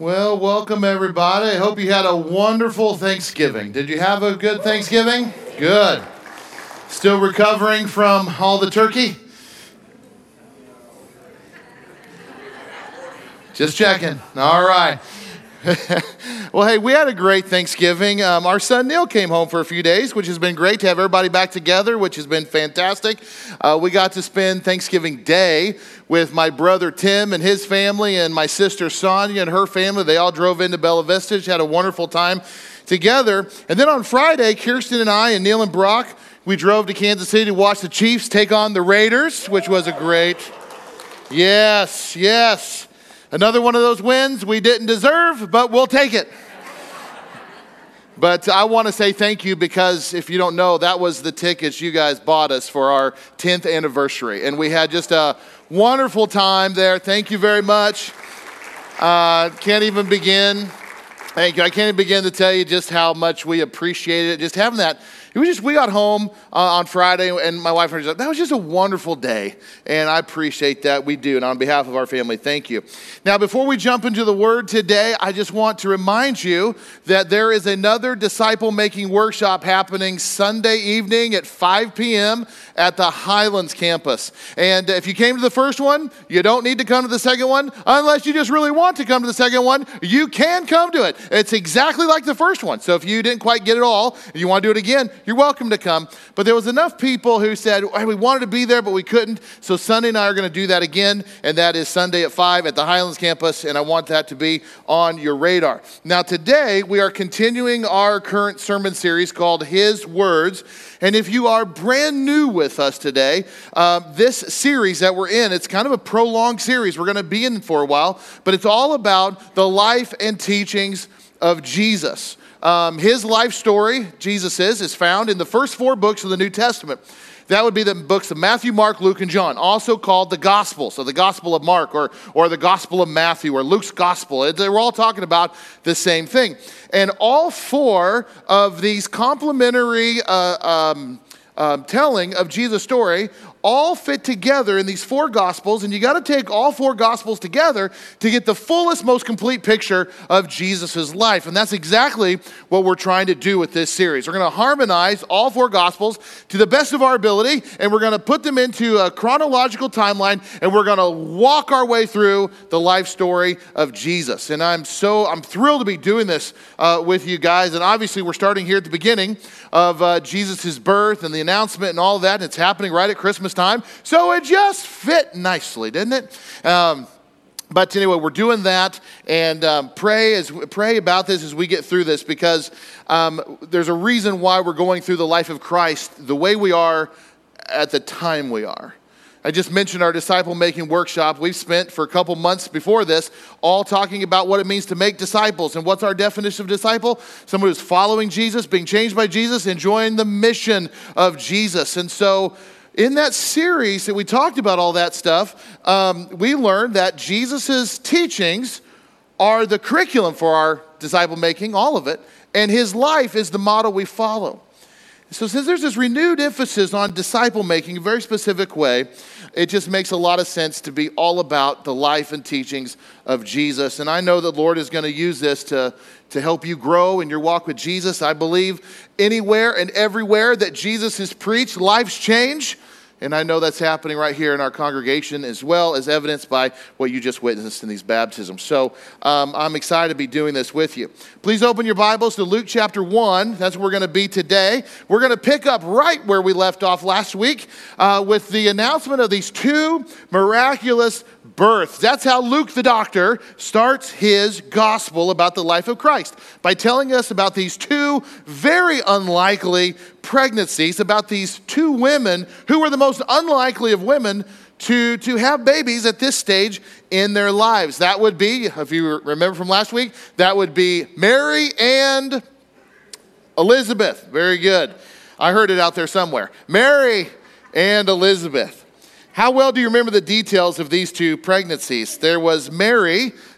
Well, welcome everybody. I hope you had a wonderful Thanksgiving. Did you have a good Thanksgiving? Good. Still recovering from all the turkey? Just checking. All right. Well, hey, we had a great Thanksgiving. Our son Neil came home for a few days, which has been great to have everybody back together, which has been fantastic. We got to spend Thanksgiving Day with my brother Tim and his family and my sister Sonia and her family. They all drove into Bella Vista, had a wonderful time together. And then on Friday, Kirsten and I and Neil and Brock, we drove to Kansas City to watch the Chiefs take on the Raiders, which was a great, yes. Another one of those wins we didn't deserve, but we'll take it. But I want to say thank you because if you don't know, that was the tickets you guys bought us for our 10th anniversary. And we had just a wonderful time there. Thank you very much. Can't even begin. Thank you. I can't even begin to tell you just how much we appreciate it. Just having that. We got home on Friday, and my wife and I said, that was just a wonderful day, and I appreciate that. We do, and on behalf of our family, thank you. Now, before we jump into the Word today, I just want to remind you that there is another disciple-making workshop happening Sunday evening at 5 p.m. at the Highlands campus. And if you came to the first one, you don't need to come to the second one, unless you just really want to come to the second one. You can come to it. It's exactly like the first one. So if you didn't quite get it all, and you want to do it again, you're welcome to come. But there was enough people who said, hey, we wanted to be there, but we couldn't. So Sunday and I are going to do that again. And that is Sunday at 5 at the Highlands campus. And I want that to be on your radar. Now today, we are continuing our current sermon series called His Words. And if you are brand new with us today, this series that we're in, it's kind of a prolonged series. We're going to be in for a while. But it's all about the life and teachings of Jesus. His life story, Jesus is found in the first 4 books of the New Testament. That would be the books of Matthew, Mark, Luke, and John, also called the Gospels. So the Gospel of Mark or the Gospel of Matthew or Luke's Gospel. We're all talking about the same thing. And all 4 of these complementary telling of Jesus' story all fit together in these 4 Gospels, and you got to take all 4 Gospels together to get the fullest, most complete picture of Jesus' life. And that's exactly what we're trying to do with this series. We're going to harmonize all 4 Gospels to the best of our ability, and we're going to put them into a chronological timeline, and we're going to walk our way through the life story of Jesus. And I'm thrilled to be doing this with you guys. And obviously, we're starting here at the beginning of Jesus' birth and the announcement and all of that. And it's happening right at Christmas time. So it just fit nicely, didn't it? But anyway, we're doing that, and pray about this as we get through this, because there's a reason why we're going through the life of Christ the way we are at the time we are. I just mentioned our disciple-making workshop. We've spent for a couple months before this all talking about what it means to make disciples. And what's our definition of disciple? Someone who's following Jesus, being changed by Jesus, enjoying the mission of Jesus. And so in that series that we talked about all that stuff, we learned that Jesus' teachings are the curriculum for our disciple-making, all of it, and his life is the model we follow. So since there's this renewed emphasis on disciple-making in a very specific way, it just makes a lot of sense to be all about the life and teachings of Jesus. And I know the Lord is going to use this to help you grow in your walk with Jesus. I believe anywhere and everywhere that Jesus is preached, lives change. And I know that's happening right here in our congregation, as well as evidenced by what you just witnessed in these baptisms. So I'm excited to be doing this with you. Please open your Bibles to Luke chapter 1. That's where we're going to be today. We're going to pick up right where we left off last week with the announcement of these 2 miraculous births. That's how Luke the doctor starts his gospel about the life of Christ, by telling us about these 2 very unlikely pregnancies, about these 2 women who were the most unlikely of women to have babies at this stage in their lives. That would be, if you remember from last week, that would be Mary and Elizabeth. Very good. I heard it out there somewhere. Mary and Elizabeth. How well do you remember the details of these 2 pregnancies? There was Mary,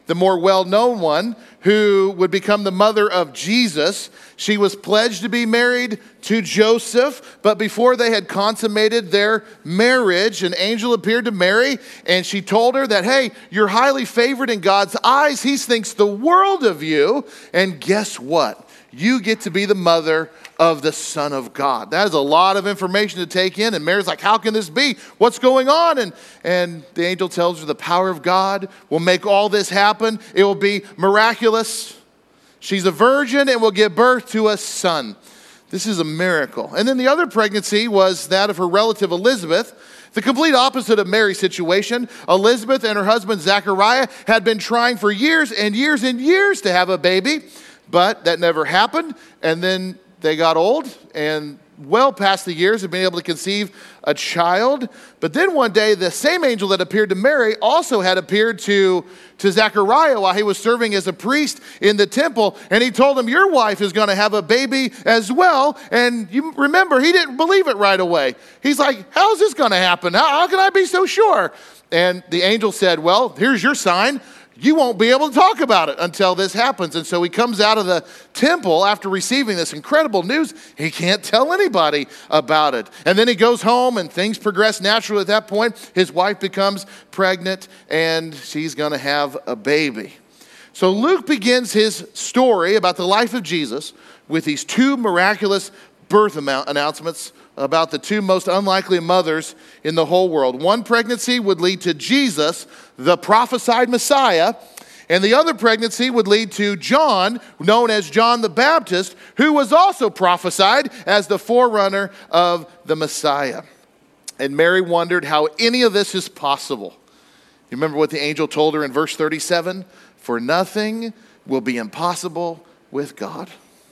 the more well-known one, who would become the mother of Jesus. She was pledged to be married to Joseph, but before they had consummated their marriage, an angel appeared to Mary, and she told her that, hey, you're highly favored in God's eyes. He thinks the world of you, and guess what? You get to be the mother of the Son of God. That is a lot of information to take in. And Mary's like, how can this be? What's going on? And the angel tells her the power of God will make all this happen. It will be miraculous. She's a virgin and will give birth to a son. This is a miracle. And then the other pregnancy was that of her relative Elizabeth. The complete opposite of Mary's situation. Elizabeth and her husband Zechariah had been trying for years and years and years to have a baby, but that never happened. And then they got old and well past the years of being able to conceive a child. But then one day, the same angel that appeared to Mary also had appeared to Zechariah while he was serving as a priest in the temple. And he told him, your wife is going to have a baby as well. And you remember, he didn't believe it right away. He's like, how's this going to happen? How can I be so sure? And the angel said, well, here's your sign. You won't be able to talk about it until this happens. And so he comes out of the temple after receiving this incredible news. He can't tell anybody about it. And then he goes home and things progress naturally at that point. His wife becomes pregnant and she's going to have a baby. So Luke begins his story about the life of Jesus with these two miraculous birth announcements about the two most unlikely mothers in the whole world. One pregnancy would lead to Jesus, the prophesied Messiah, and the other pregnancy would lead to John, known as John the Baptist, who was also prophesied as the forerunner of the Messiah. And Mary wondered how any of this is possible. You remember what the angel told her in verse 37? For nothing will be impossible with God.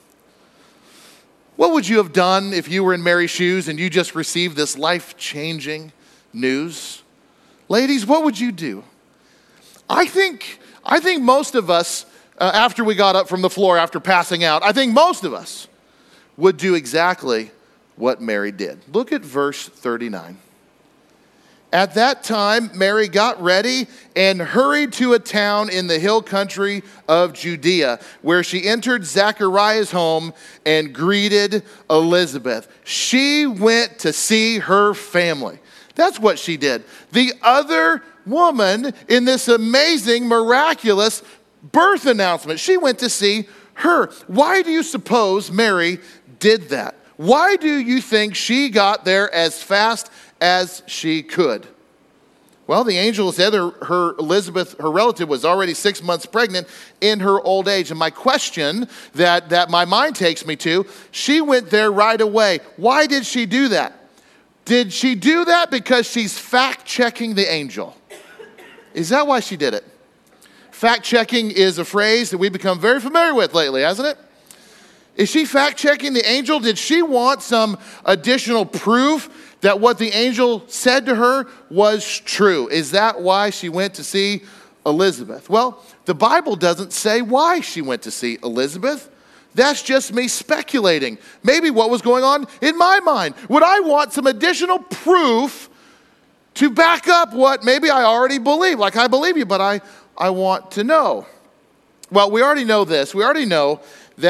What would you have done if you were in Mary's shoes and you just received this life-changing news? Ladies, what would you do? I think most of us, after we got up from the floor after passing out, I think most of us would do exactly what Mary did. Look at verse 39. At that time, Mary got ready and hurried to a town in the hill country of Judea, where she entered Zechariah's home and greeted Elizabeth. She went to see her family. That's what she did. The other woman in this amazing, miraculous birth announcement, she went to see her. Why do you suppose Mary did that? Why do you think she got there as fast as she could? Well, the angel said her Elizabeth, her relative, was already 6 months pregnant in her old age. And my question that my mind takes me to, she went there right away. Why did she do that? Did she do that because she's fact-checking the angel? Is that why she did it? Fact-checking is a phrase that we've become very familiar with lately, hasn't it? Is she fact-checking the angel? Did she want some additional proof that what the angel said to her was true? Is that why she went to see Elizabeth? Well, the Bible doesn't say why she went to see Elizabeth. That's just me speculating. Maybe what was going on in my mind. Would I want some additional proof to back up what maybe I already believe? Like, I believe you, but I want to know. Well, we already know this. We already know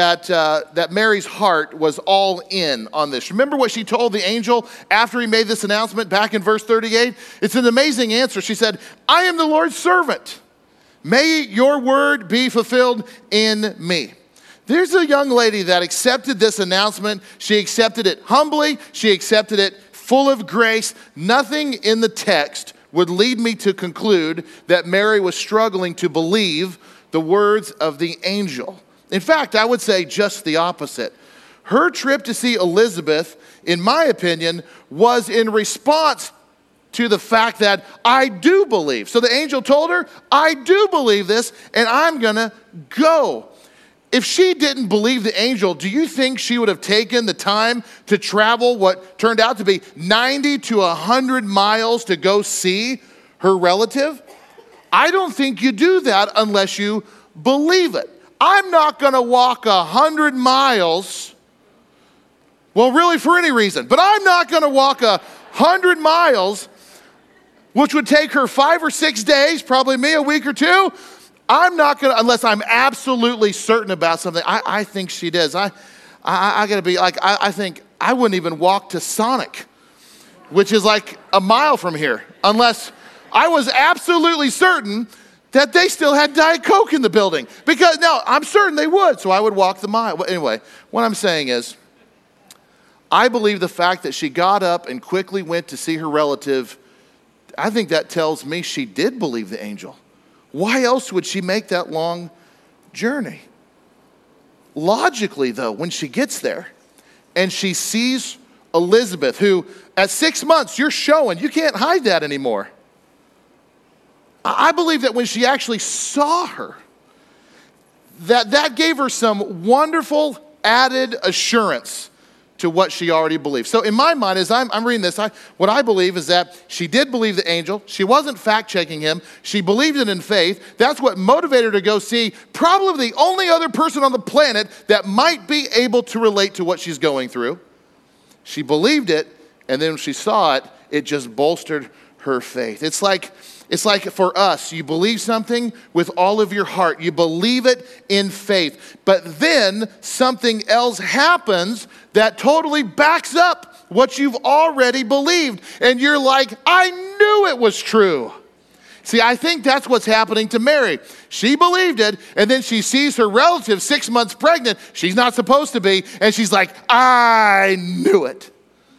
that Mary's heart was all in on this. Remember what she told the angel after he made this announcement back in verse 38? It's an amazing answer. She said, I am the Lord's servant. May your word be fulfilled in me. There's a young lady that accepted this announcement. She accepted it humbly. She accepted it full of grace. Nothing in the text would lead me to conclude that Mary was struggling to believe the words of the angel. In fact, I would say just the opposite. Her trip to see Elizabeth, in my opinion, was in response to the fact that I do believe. So the angel told her, I do believe this, and I'm going to go. If she didn't believe the angel, do you think she would have taken the time to travel what turned out to be 90 to 100 miles to go see her relative? I don't think you do that unless you believe it. I'm not going to walk 100 miles, well, really for any reason, but I'm not going to walk 100 miles, which would take her 5 or 6 days, probably me a week or two. I'm not going to, unless I'm absolutely certain about something. I think she does. I got to be like, I think I wouldn't even walk to Sonic, which is like a mile from here, unless I was absolutely certain that they still had Diet Coke in the building. Because, no, I'm certain they would, so I would walk the mile. But anyway, what I'm saying is, I believe the fact that she got up and quickly went to see her relative, I think that tells me she did believe the angel. Why else would she make that long journey? Logically, though, when she gets there and she sees Elizabeth, who at 6 months, you're showing, you can't hide that anymore. I believe that when she actually saw her, that gave her some wonderful added assurance to what she already believed. So in my mind, as I'm reading this, what I believe is that she did believe the angel. She wasn't fact-checking him. She believed it in faith. That's what motivated her to go see probably the only other person on the planet that might be able to relate to what she's going through. She believed it, and then when she saw it, it just bolstered her faith. It's like for us, you believe something with all of your heart. You believe it in faith. But then something else happens that totally backs up what you've already believed. And you're like, I knew it was true. See, I think that's what's happening to Mary. She believed it, and then she sees her relative 6 months pregnant. She's not supposed to be, and she's like, I knew it.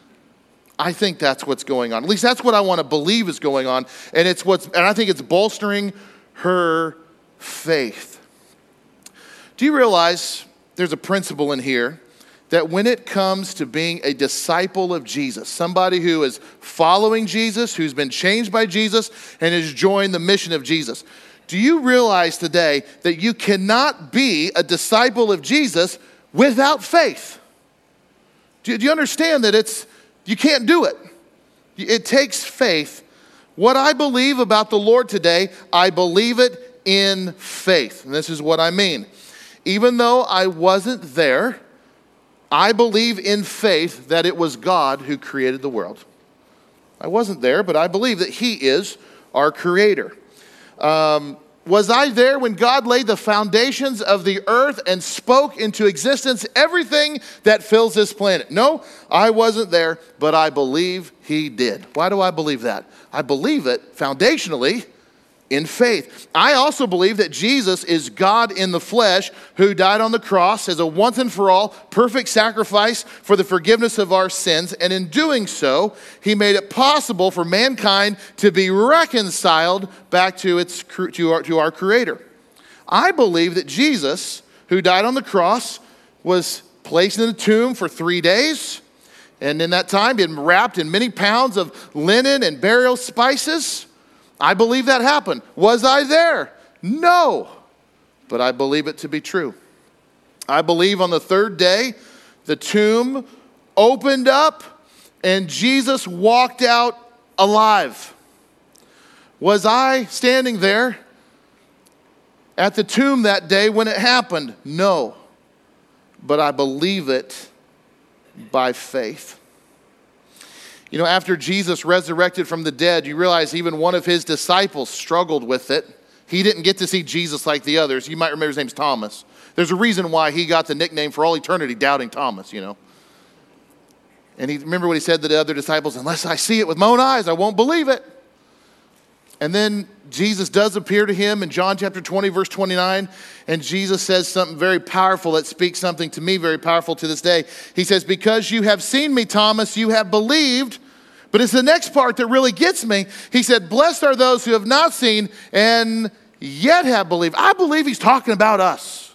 I think that's what's going on. At least that's what I want to believe is going on, and I think it's bolstering her faith. Do you realize there's a principle in here that when it comes to being a disciple of Jesus, somebody who is following Jesus, who's been changed by Jesus, and has joined the mission of Jesus, do you realize today that you cannot be a disciple of Jesus without faith? Do you understand that you can't do it? It takes faith. What I believe about the Lord today, I believe it in faith. And this is what I mean. Even though I wasn't there, I believe in faith that it was God who created the world. I wasn't there, but I believe that He is our creator. Was I there when God laid the foundations of the earth and spoke into existence everything that fills this planet? No, I wasn't there, but I believe He did. Why do I believe that? I believe it foundationally in faith. I also believe that Jesus is God in the flesh who died on the cross as a once and for all perfect sacrifice for the forgiveness of our sins. And in doing so, He made it possible for mankind to be reconciled back to our Creator. I believe that Jesus, who died on the cross, was placed in a tomb for 3 days. And in that time, been wrapped in many pounds of linen and burial spices. I believe that happened. Was I there? No. But I believe it to be true. I believe on the third day, the tomb opened up and Jesus walked out alive. Was I standing there at the tomb that day when it happened? No. But I believe it by faith. You know, after Jesus resurrected from the dead, you realize even one of His disciples struggled with it. He didn't get to see Jesus like the others. You might remember his name's Thomas. There's a reason why he got the nickname for all eternity, Doubting Thomas, you know. And remember what he said to the other disciples, unless I see it with my own eyes, I won't believe it. And then Jesus does appear to him in John chapter 20, verse 29. And Jesus says something very powerful that speaks something to me very powerful to this day. He says, because you have seen me, Thomas, you have believed. But it's the next part that really gets me. He said, blessed are those who have not seen and yet have believed. I believe he's talking about us.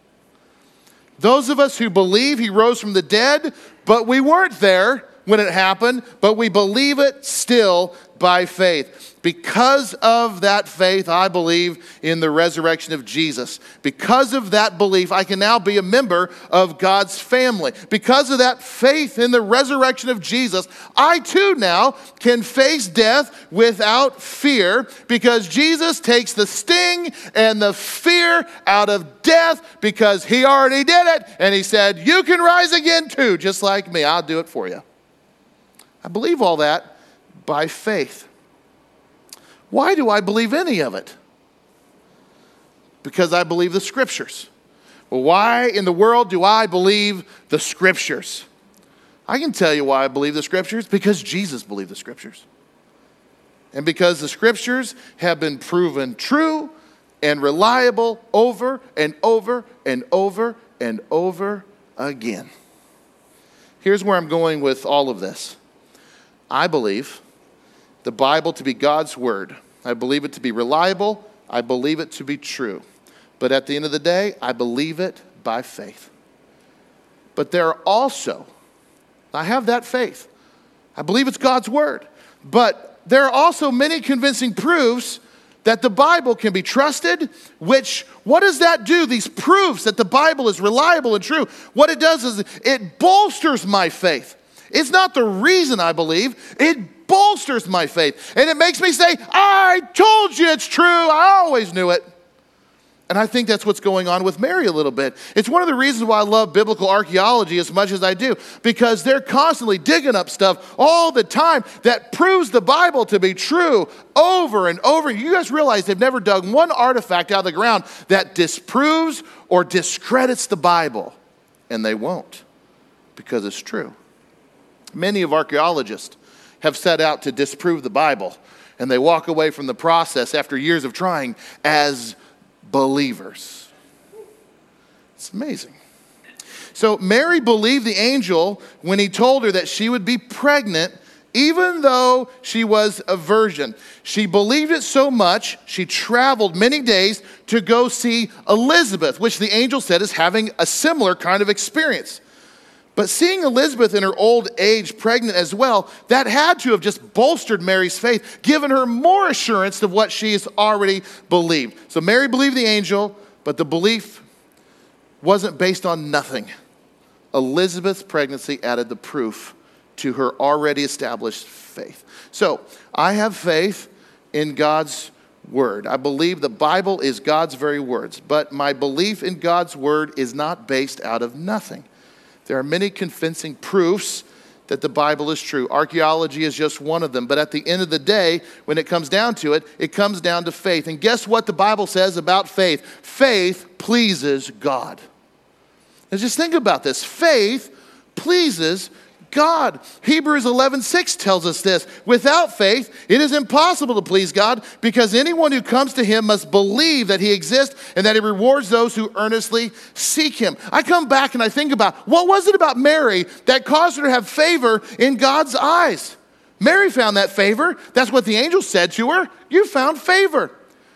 Those of us who believe He rose from the dead, but we weren't there when it happened, but we believe it still by faith. Because of that faith, I believe in the resurrection of Jesus. Because of that belief, I can now be a member of God's family. Because of that faith in the resurrection of Jesus, I too now can face death without fear, because Jesus takes the sting and the fear out of death because He already did it. And He said, you can rise again too, just like me. I'll do it for you. I believe all that by faith. Why do I believe any of it? Because I believe the Scriptures. Well, why in the world do I believe the Scriptures? I can tell you why I believe the Scriptures. Because Jesus believed the Scriptures. And because the Scriptures have been proven true and reliable over and over and over and over again. Here's where I'm going with all of this. I believe the Bible to be God's Word. I believe it to be reliable. I believe it to be true. But at the end of the day, I believe it by faith. But there are also, I have that faith. I believe it's God's Word. But there are also many convincing proofs that the Bible can be trusted, which, what does that do? These proofs that the Bible is reliable and true, what it does is it bolsters my faith. It's not the reason I believe, it bolsters my faith. And it makes me say, I told you it's true, I always knew it. And I think that's what's going on with Mary a little bit. It's one of the reasons why I love biblical archaeology as much as I do, because they're constantly digging up stuff all the time that proves the Bible to be true over and over. You guys realize they've never dug one artifact out of the ground that disproves or discredits the Bible. And they won't, because it's true. Many of archaeologists have set out to disprove the Bible, and they walk away from the process after years of trying as believers. It's amazing. So Mary believed the angel when he told her that she would be pregnant, even though she was a virgin. She believed it so much, she traveled many days to go see Elizabeth, which the angel said is having a similar kind of experience. But seeing Elizabeth in her old age pregnant as well, that had to have just bolstered Mary's faith, given her more assurance of what she's already believed. So Mary believed the angel, but the belief wasn't based on nothing. Elizabeth's pregnancy added the proof to her already established faith. So I have faith in God's word. I believe the Bible is God's very words, but my belief in God's word is not based out of nothing. There are many convincing proofs that the Bible is true. Archaeology is just one of them. But at the end of the day, when it comes down to it, it comes down to faith. And guess what the Bible says about faith? Faith pleases God. Now just think about this. Faith pleases God. Hebrews 11:6 tells us this. Without faith, it is impossible to please God, because anyone who comes to him must believe that he exists and that he rewards those who earnestly seek him. I come back and I think about, what was it about Mary that caused her to have favor in God's eyes? Mary found that favor. That's what the angel said to her. You found favor.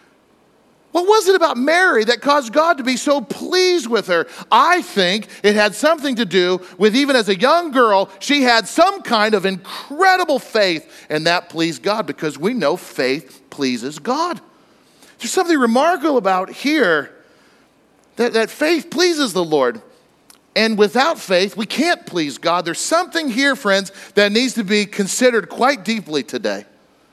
What was it about Mary that caused God to be so pleased with her? I think it had something to do with, even as a young girl, she had some kind of incredible faith, and that pleased God, because we know faith pleases God. There's something remarkable about here, that faith pleases the Lord. And without faith, we can't please God. There's something here, friends, that needs to be considered quite deeply today.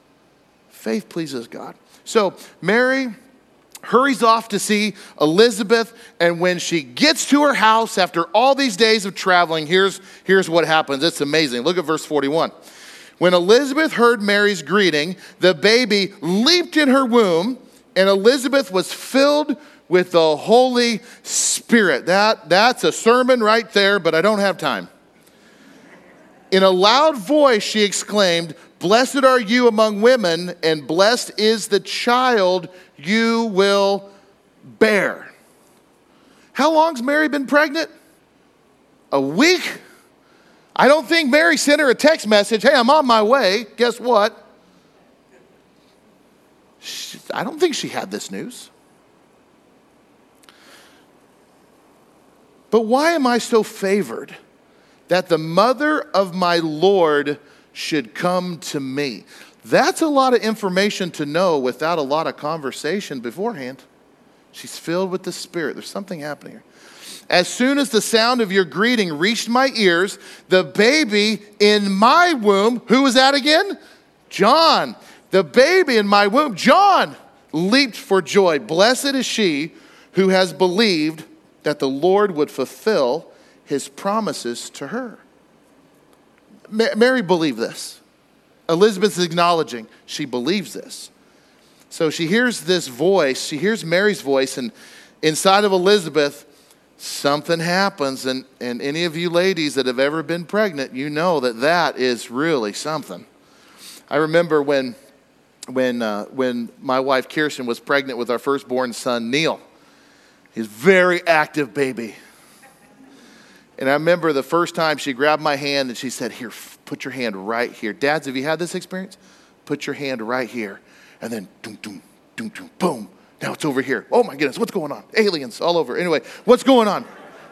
Faith pleases God. So Mary hurries off to see Elizabeth, and when she gets to her house after all these days of traveling, here's what happens. It's amazing. Look at verse 41. When Elizabeth heard Mary's greeting, the baby leaped in her womb, and Elizabeth was filled with the Holy Spirit. That's a sermon right there, but I don't have time. In a loud voice, she exclaimed, "Blessed are you among women, and blessed is the child you will bear." How long's Mary been pregnant? A week? I don't think Mary sent her a text message, "Hey, I'm on my way. Guess what?" I don't think she had this news. But why am I so favored that the mother of my Lord should come to me? That's a lot of information to know without a lot of conversation beforehand. She's filled with the Spirit. There's something happening here. As soon as the sound of your greeting reached my ears, the baby in my womb, who was that again? John. The baby in my womb, John, leaped for joy. Blessed is she who has believed that the Lord would fulfill his promises to her. Mary believed this. Elizabeth's acknowledging she believes this. So she hears this voice, she hears Mary's voice, and inside of Elizabeth, something happens. And any of you ladies that have ever been pregnant, you know that that is really something. I remember when my wife Kirsten was pregnant with our firstborn son, Neil. He's a very active baby. And I remember the first time she grabbed my hand and she said, "Here, put your hand right here." Dads, have you had this experience? Put your hand right here. And then, doom, doom, doom, doom, boom. Now it's over here. Oh my goodness, what's going on? Aliens all over. Anyway, what's going on?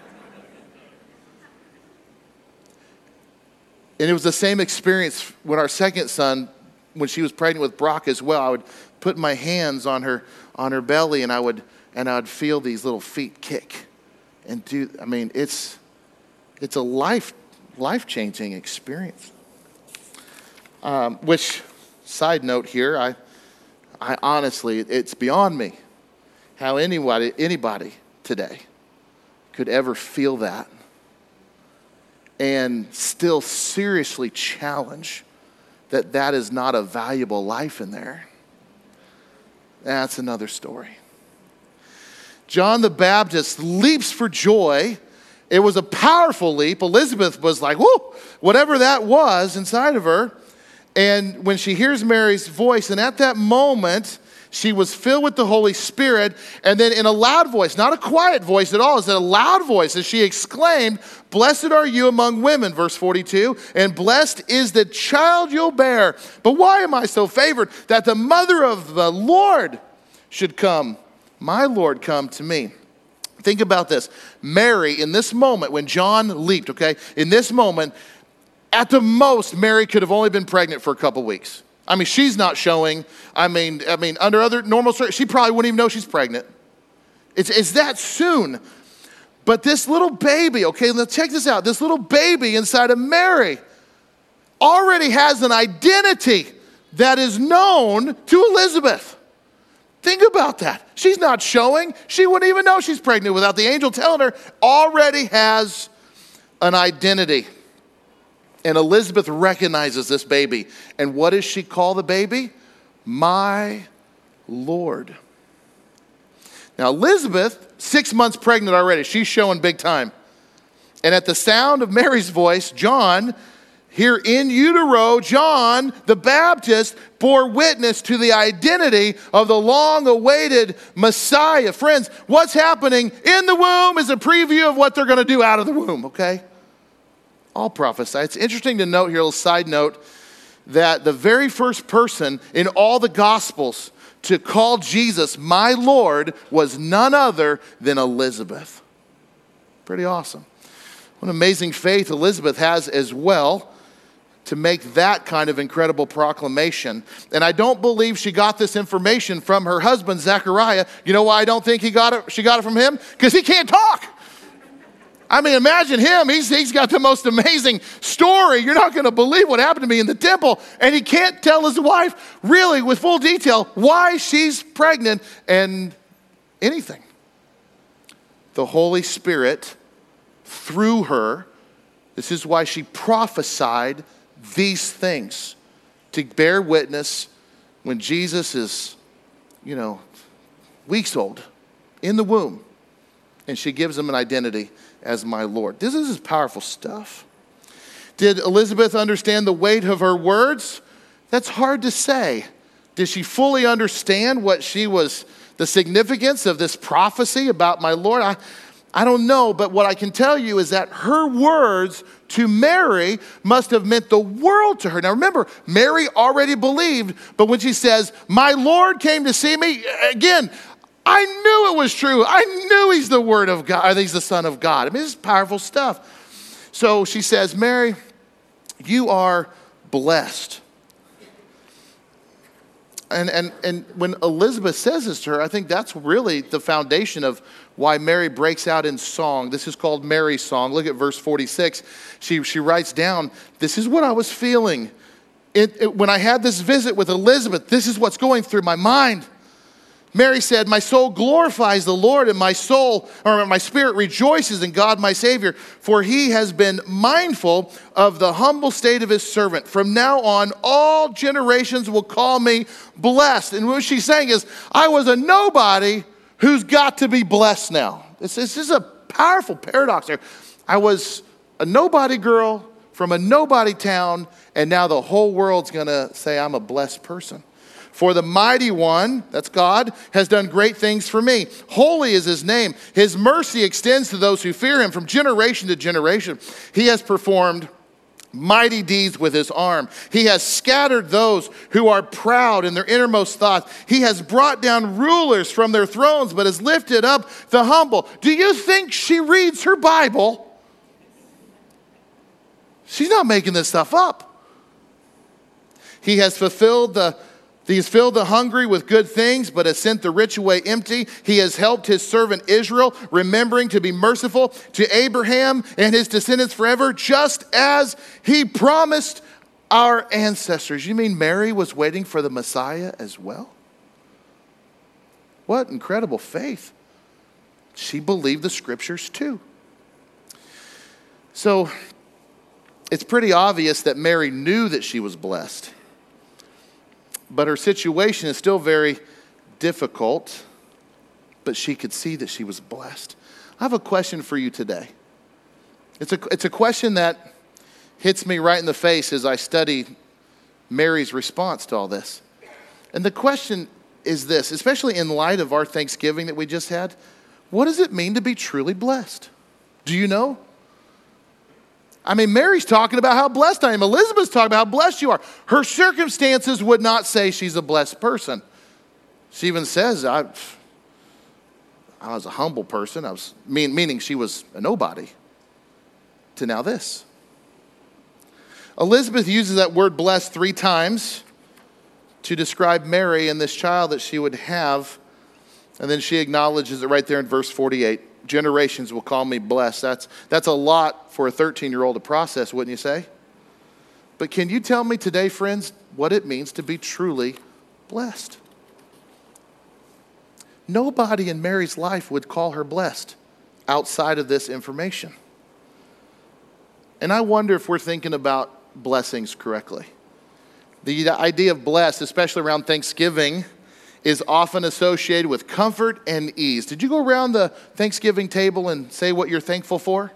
And it was the same experience when our second son, when she was pregnant with Brock as well. I would put my hands on her belly, and I would feel these little feet kick. And it's a life-changing experience. Which, side note here, I honestly, it's beyond me how anybody today could ever feel that and still seriously challenge that is not a valuable life in there. That's another story. John the Baptist leaps for joy. It was a powerful leap. Elizabeth was like, whoo, whatever that was inside of her. And when she hears Mary's voice, and at that moment, she was filled with the Holy Spirit. And then in a loud voice, not a quiet voice at all, it's a loud voice, as she exclaimed, "Blessed are you among women," verse 42, "and blessed is the child you'll bear. But why am I so favored that the mother of the Lord should come, my Lord, come to me?" Think about this. Mary, in this moment, when John leaped, okay, in this moment, at the most, Mary could have only been pregnant for a couple weeks. I mean, she's not showing. I mean, under other normal circumstances, she probably wouldn't even know she's pregnant. It's that soon. But this little baby, okay, let's check this out. This little baby inside of Mary already has an identity that is known to Elizabeth. Think about that. She's not showing. She wouldn't even know she's pregnant without the angel telling her. Already has an identity. And Elizabeth recognizes this baby. And what does she call the baby? My Lord. Now, Elizabeth, 6 months pregnant already. She's showing big time. And at the sound of Mary's voice, John, here in utero, John the Baptist bore witness to the identity of the long-awaited Messiah. Friends, what's happening in the womb is a preview of what they're going to do out of the womb, okay? All prophesy. It's interesting to note here, a little side note, that the very first person in all the Gospels to call Jesus my Lord was none other than Elizabeth. Pretty awesome. What amazing faith Elizabeth has as well to make that kind of incredible proclamation. And I don't believe she got this information from her husband, Zechariah. You know why I don't think she got it from him? Because he can't talk. I mean, imagine him. He's got the most amazing story. You're not going to believe what happened to me in the temple. And he can't tell his wife, really, with full detail, why she's pregnant and anything. The Holy Spirit, through her, this is why she prophesied these things, to bear witness when Jesus is, weeks old, in the womb. And she gives him an identity as my Lord. This is powerful stuff. Did Elizabeth understand the weight of her words? That's hard to say. Did she fully understand the significance of this prophecy about my Lord? I don't know, but what I can tell you is that her words to Mary must have meant the world to her. Now remember, Mary already believed, but when she says, "My Lord came to see me," again, I knew it was true. I knew he's the Word of God. He's the Son of God. I mean, this is powerful stuff. So she says, "Mary, you are blessed." And when Elizabeth says this to her, I think that's really the foundation of why Mary breaks out in song. This is called Mary's song. Look at verse 46. She writes down, "This is what I was feeling. When I had this visit with Elizabeth, this is what's going through my mind. Mary said, my soul glorifies the Lord, and my spirit rejoices in God my Savior, for he has been mindful of the humble state of his servant. From now on, all generations will call me blessed. And what she's saying is, I was a nobody who's got to be blessed now. This is a powerful paradox here. I was a nobody girl from a nobody town, and now the whole world's going to say I'm a blessed person. For the mighty one, that's God, has done great things for me. Holy is his name. His mercy extends to those who fear him from generation to generation. He has performed mighty deeds with his arm. He has scattered those who are proud in their innermost thoughts. He has brought down rulers from their thrones, but has lifted up the humble. Do you think she reads her Bible? She's not making this stuff up. He has filled the hungry with good things, but has sent the rich away empty. He has helped his servant Israel, remembering to be merciful to Abraham and his descendants forever, just as he promised our ancestors. You mean Mary was waiting for the Messiah as well? What incredible faith. She believed the scriptures too. So it's pretty obvious that Mary knew that she was blessed. But her situation is still very difficult, but she could see that she was blessed. I have a question for you today. It's a question that hits me right in the face as I study Mary's response to all this. And the question is this, especially in light of our Thanksgiving that we just had, what does it mean to be truly blessed? Do you know? I mean, Mary's talking about how blessed I am. Elizabeth's talking about how blessed you are. Her circumstances would not say she's a blessed person. She even says, I was a humble person. Meaning she was a nobody. To now this. Elizabeth uses that word blessed 3 times to describe Mary and this child that she would have. And then she acknowledges it right there in verse 48. Generations will call me blessed. That's a lot for a 13-year-old to process, wouldn't you say? But can you tell me today, friends, what it means to be truly blessed? Nobody in Mary's life would call her blessed outside of this information. And I wonder if we're thinking about blessings correctly. The idea of blessed, especially around Thanksgiving, is often associated with comfort and ease. Did you go around the Thanksgiving table and say what you're thankful for?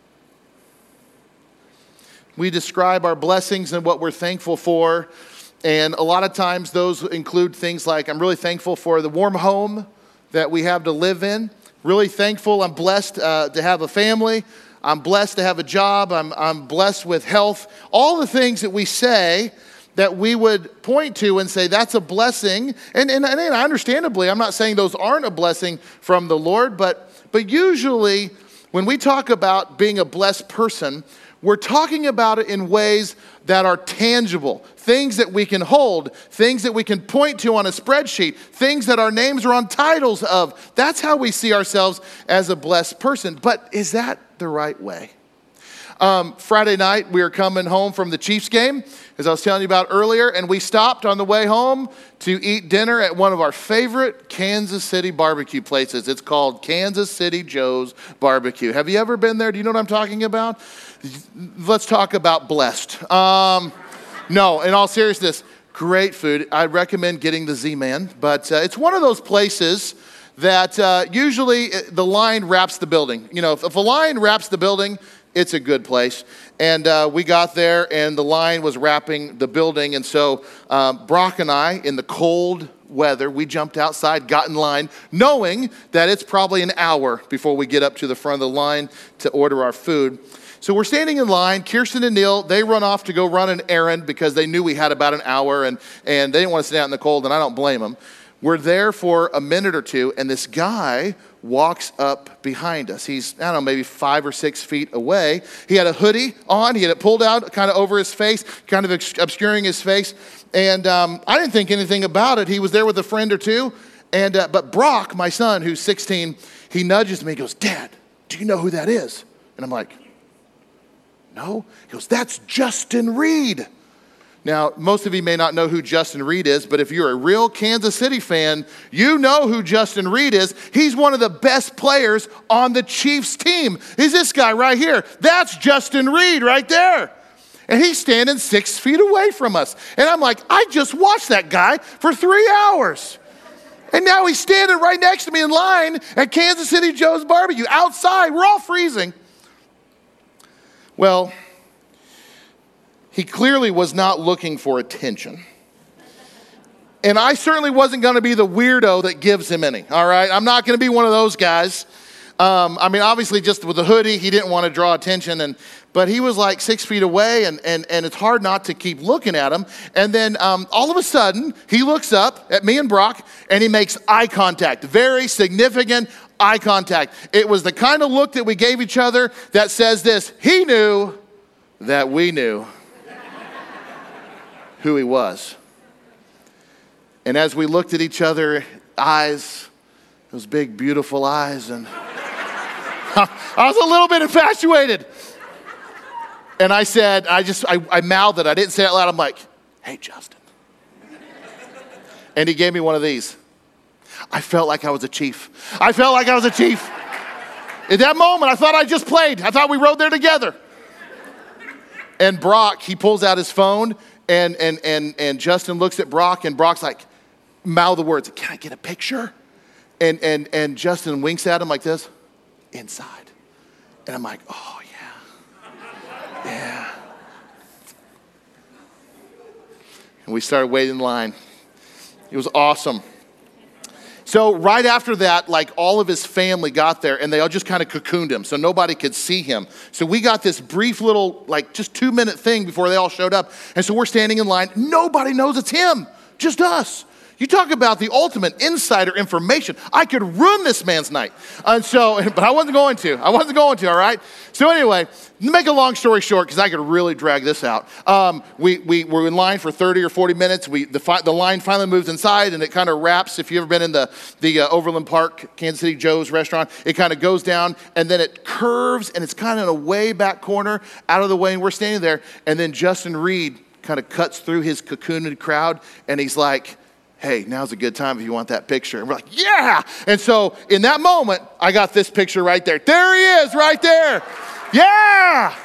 We describe our blessings and what we're thankful for. And a lot of times those include things like, I'm really thankful for the warm home that we have to live in. Really thankful, I'm blessed to have a family. I'm blessed to have a job. I'm blessed with health. All the things that we say that we would point to and say that's a blessing. And understandably, I'm not saying those aren't a blessing from the Lord, but usually when we talk about being a blessed person, we're talking about it in ways that are tangible, things that we can hold, things that we can point to on a spreadsheet, things that our names are on titles of. That's how we see ourselves as a blessed person. But is that the right way? Friday night, we were coming home from the Chiefs game, as I was telling you about earlier, and we stopped on the way home to eat dinner at one of our favorite Kansas City barbecue places. It's called Kansas City Joe's Barbecue. Have you ever been there? Do you know what I'm talking about? Let's talk about blessed. No, in all seriousness, great food. I recommend getting the Z-Man, but it's one of those places that usually the line wraps the building. You know, if a line wraps the building, it's a good place. And we got there, and the line was wrapping the building. And so Brock and I, in the cold weather, we jumped outside, got in line, knowing that it's probably an hour before we get up to the front of the line to order our food. So we're standing in line. Kirsten and Neil, they run off to go run an errand because they knew we had about an hour, and they didn't want to stay out in the cold, and I don't blame them. We're there for a minute or two, and this guy walks up behind us. He's, I don't know, maybe 5 or 6 feet away. He had a hoodie on. He had it pulled out kind of over his face, kind of obscuring his face. And I didn't think anything about it. He was there with a friend or two. But Brock, my son, who's 16, he nudges me. He goes, "Dad, do you know who that is?" And I'm like, "No." He goes, "That's Justin Reed. Now, most of you may not know who Justin Reed is, but if you're a real Kansas City fan, you know who Justin Reed is. He's one of the best players on the Chiefs team. He's this guy right here. That's Justin Reed right there. And he's standing 6 feet away from us. And I'm like, I just watched that guy for 3 hours. And now he's standing right next to me in line at Kansas City Joe's Barbecue outside. We're all freezing. Well, he clearly was not looking for attention. And I certainly wasn't going to be the weirdo that gives him any, all right? I'm not going to be one of those guys. Obviously, just with the hoodie, he didn't want to draw attention, but he was like 6 feet away, and it's hard not to keep looking at him. And then all of a sudden, he looks up at me and Brock, and he makes eye contact, very significant eye contact. It was the kind of look that we gave each other that says this: he knew that we knew who he was. And as we looked at each other, eyes, those big, beautiful eyes, and I was a little bit infatuated. And I said, I mouthed it. I didn't say it out loud. I'm like, hey, Justin. And he gave me one of these. I felt like I was a Chief. I felt like I was a Chief. In that moment, I thought I just played. I thought we rode there together. And Brock, he pulls out his phone, and Justin looks at Brock, and Brock's like, mouth the words, can I get a picture? And Justin winks at him like this, inside. And I'm like, oh, yeah. Yeah. And we started waiting in line. It was awesome. So right after that, like all of his family got there, and they all just kind of cocooned him so nobody could see him. So we got this brief little, like just 2-minute thing before they all showed up. And so we're standing in line. Nobody knows it's him, just us. You talk about the ultimate insider information. I could ruin this man's night. But I wasn't going to, all right? So anyway, to make a long story short, because I could really drag this out, we were in line for 30 or 40 minutes. The line finally moves inside, and it kind of wraps. If you've ever been in the Overland Park, Kansas City Joe's restaurant, it kind of goes down, and then it curves, and it's kind of in a way back corner, out of the way, and we're standing there. And then Justin Reed kind of cuts through his cocooned crowd, and he's like, hey, now's a good time if you want that picture. And we're like, yeah. And so in that moment, I got this picture right there. There he is right there. Yeah.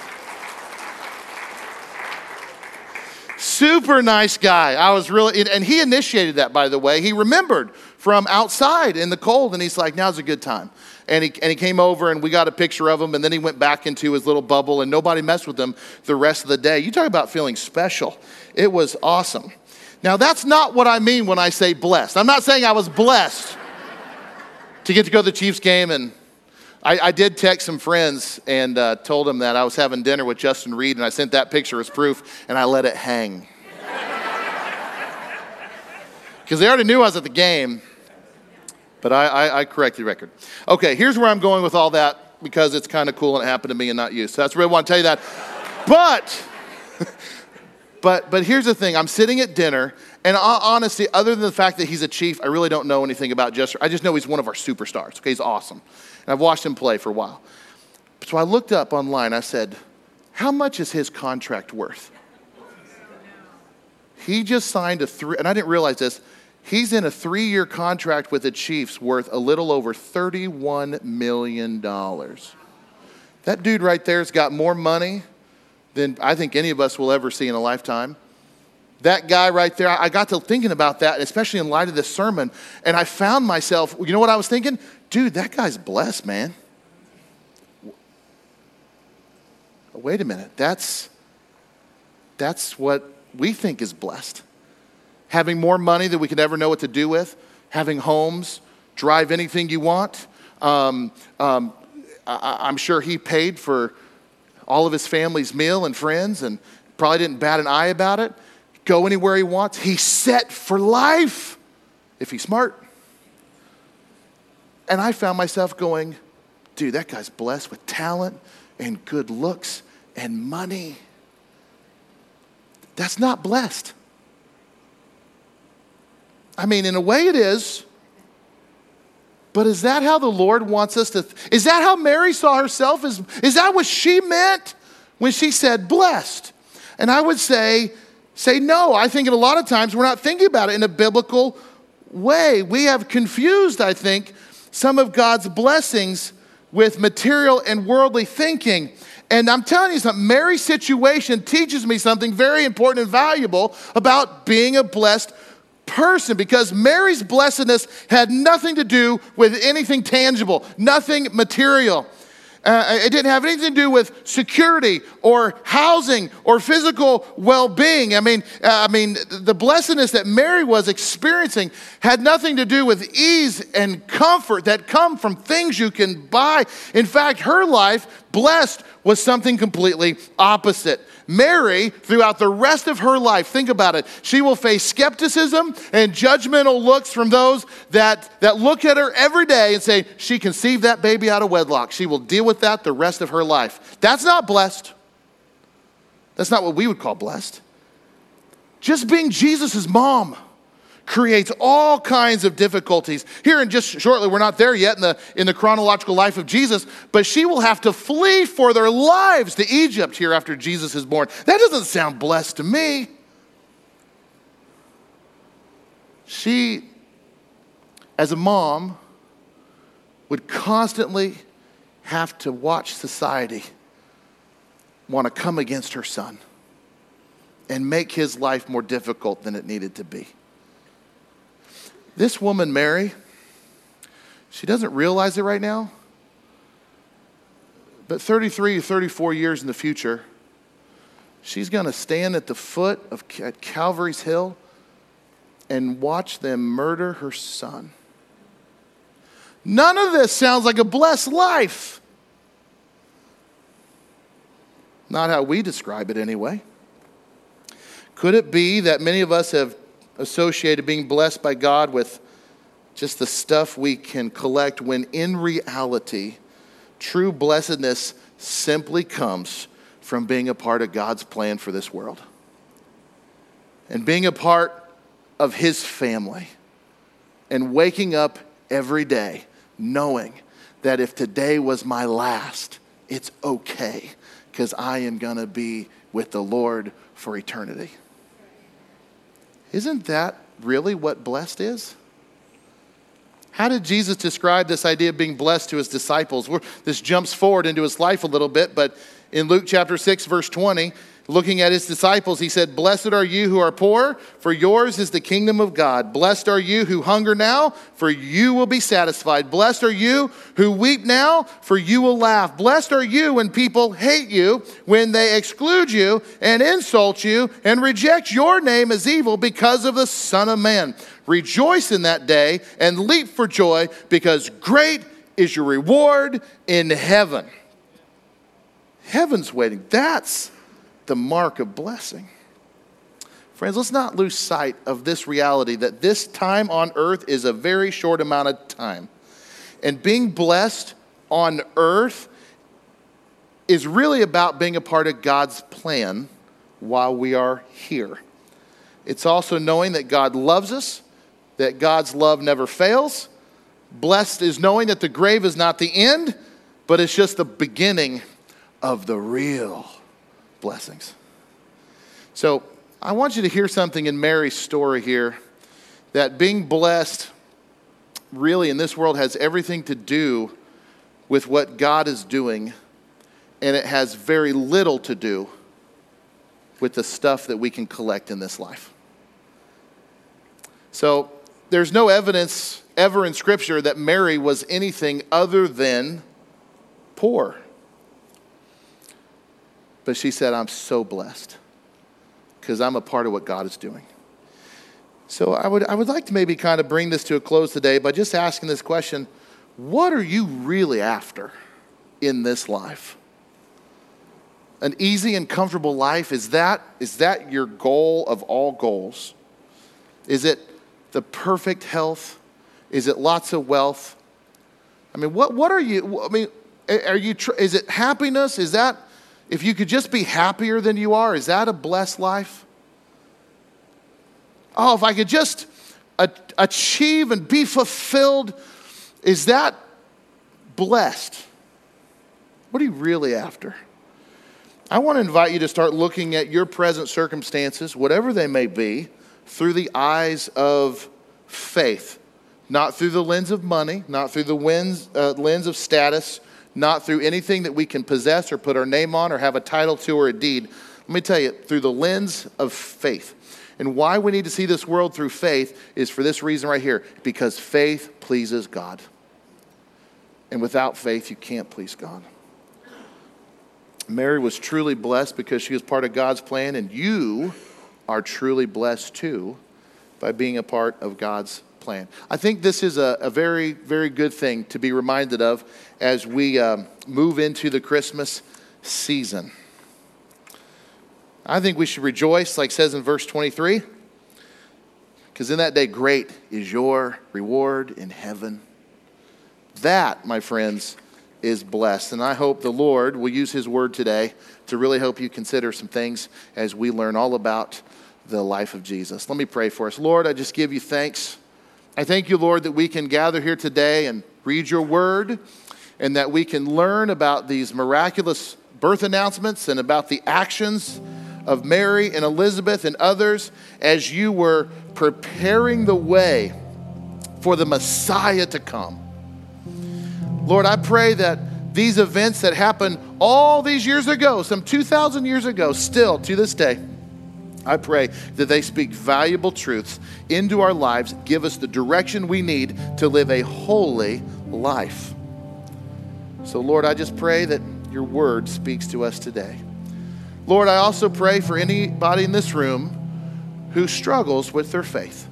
Super nice guy. And he initiated that, by the way. He remembered from outside in the cold, and he's like, now's a good time. And he came over, and we got a picture of him, and then he went back into his little bubble, and nobody messed with him the rest of the day. You talk about feeling special. It was awesome. Now, that's not what I mean when I say blessed. I'm not saying I was blessed to get to go to the Chiefs game. And I did text some friends and told them that I was having dinner with Justin Reed, and I sent that picture as proof, and I let it hang. Because they already knew I was at the game, but I corrected the record. Okay, here's where I'm going with all that, because it's kind of cool and it happened to me and not you. So that's where I want to tell you that. But here's the thing. I'm sitting at dinner, and honestly, other than the fact that he's a Chief, I really don't know anything about Justin. I just know he's one of our superstars. Okay, he's awesome. And I've watched him play for a while. So I looked up online. I said, how much is his contract worth? He just signed and I didn't realize this, he's in a 3-year contract with the Chiefs worth a little over $31 million. That dude right there's got more money than I think any of us will ever see in a lifetime. That guy right there, I got to thinking about that, especially in light of this sermon, and I found myself, you know what I was thinking? Dude, that guy's blessed, man. Wait a minute, that's what we think is blessed. Having more money than we could ever know what to do with, having homes, drive anything you want. I'm sure he paid for all of his family's meal and friends, and probably didn't bat an eye about it. Go anywhere he wants. He's set for life if he's smart. And I found myself going, dude, that guy's blessed with talent and good looks and money. That's not blessed. I mean, in a way it is. But is that how the Lord wants us to? Is that how Mary saw herself? Is that what she meant when she said blessed? And I would say say no. I think a lot of times we're not thinking about it in a biblical way. We have confused, I think, some of God's blessings with material and worldly thinking. And I'm telling you something, Mary's situation teaches me something very important and valuable about being a blessed person, because Mary's blessedness had nothing to do with anything tangible, nothing material. It didn't have anything to do with security or housing or physical well-being. I mean, the blessedness that Mary was experiencing had nothing to do with ease and comfort that come from things you can buy. In fact, her life, blessed, was something completely opposite. Mary, throughout the rest of her life, think about it, she will face skepticism and judgmental looks from those that look at her every day and say, she conceived that baby out of wedlock. She will deal with that the rest of her life. That's not blessed. That's not what we would call blessed. Just being Jesus' mom creates all kinds of difficulties. Here in just shortly, we're not there yet in the chronological life of Jesus, but she will have to flee for their lives to Egypt here after Jesus is born. That doesn't sound blessed to me. She, as a mom, would constantly have to watch society want to come against her son and make his life more difficult than it needed to be. This woman, Mary, she doesn't realize it right now, but 33 to 34 years in the future, she's going to stand at the foot of at Calvary's Hill and watch them murder her son. None of this sounds like a blessed life. Not how we describe it anyway. Could it be that many of us have associated being blessed by God with just the stuff we can collect, when in reality, true blessedness simply comes from being a part of God's plan for this world and being a part of His family and waking up every day knowing that if today was my last, it's okay, because I am going to be with the Lord for eternity. Isn't that really what blessed is? How did Jesus describe this idea of being blessed to his disciples? This jumps forward into his life a little bit, but in Luke chapter 6, verse 20, looking at his disciples, he said, "Blessed are you who are poor, for yours is the kingdom of God. Blessed are you who hunger now, for you will be satisfied. Blessed are you who weep now, for you will laugh. Blessed are you when people hate you, when they exclude you and insult you and reject your name as evil because of the Son of Man. Rejoice in that day and leap for joy, because great is your reward in heaven." Heaven's waiting. That's the mark of blessing. Friends, let's not lose sight of this reality that this time on earth is a very short amount of time. And being blessed on earth is really about being a part of God's plan while we are here. It's also knowing that God loves us, that God's love never fails. Blessed is knowing that the grave is not the end, but it's just the beginning of the real blessings. So I want you to hear something in Mary's story here, that being blessed really in this world has everything to do with what God is doing, and it has very little to do with the stuff that we can collect in this life. So there's no evidence ever in Scripture that Mary was anything other than poor. But she said, "I'm so blessed because I'm a part of what God is doing." So I would like to maybe kind of bring this to a close today by just asking this question: what are you really after in this life? An easy and comfortable life, is that your goal of all goals? Is it the perfect health? Is it lots of wealth? I mean, what are you, I mean, is it happiness? Is that, if you could just be happier than you are, is that a blessed life? Oh, if I could just achieve and be fulfilled, is that blessed? What are you really after? I want to invite you to start looking at your present circumstances, whatever they may be, through the eyes of faith. Not through the lens of money, not through the lens of status, not through anything that we can possess or put our name on or have a title to or a deed. Let me tell you, through the lens of faith. And why we need to see this world through faith is for this reason right here. Because faith pleases God. And without faith, you can't please God. Mary was truly blessed because she was part of God's plan, and you are truly blessed too by being a part of God's plan. I think this is a very, very good thing to be reminded of as we move into the Christmas season. I think we should rejoice, like it says in verse 23, because in that day great is your reward in heaven. That, my friends, is blessed. And I hope the Lord will use his word today to really help you consider some things as we learn all about the life of Jesus. Let me pray for us. Lord, I just give you thanks. I thank you, Lord, that we can gather here today and read your word, and that we can learn about these miraculous birth announcements and about the actions of Mary and Elizabeth and others as you were preparing the way for the Messiah to come. Lord, I pray that these events that happened all these years ago, some 2,000 years ago, still to this day, I pray that they speak valuable truths into our lives, give us the direction we need to live a holy life. So, Lord, I just pray that your word speaks to us today. Lord, I also pray for anybody in this room who struggles with their faith,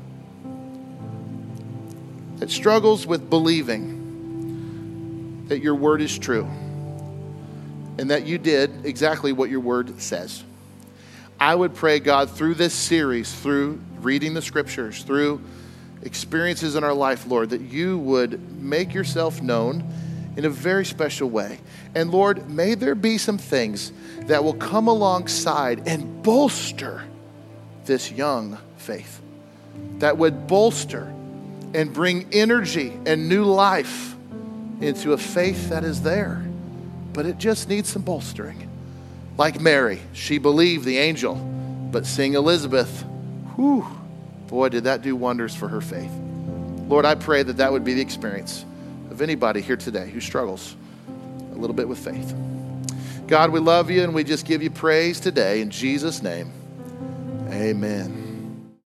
that struggles with believing that your word is true and that you did exactly what your word says. I would pray, God, through this series, through reading the scriptures, through experiences in our life, Lord, that you would make yourself known in a very special way. And Lord, may there be some things that will come alongside and bolster this young faith, that would bolster and bring energy and new life into a faith that is there, but it just needs some bolstering. Like Mary, she believed the angel, but seeing Elizabeth, whew, boy, did that do wonders for her faith. Lord, I pray that that would be the experience of anybody here today who struggles a little bit with faith. God, we love you and we just give you praise today in Jesus' name. Amen.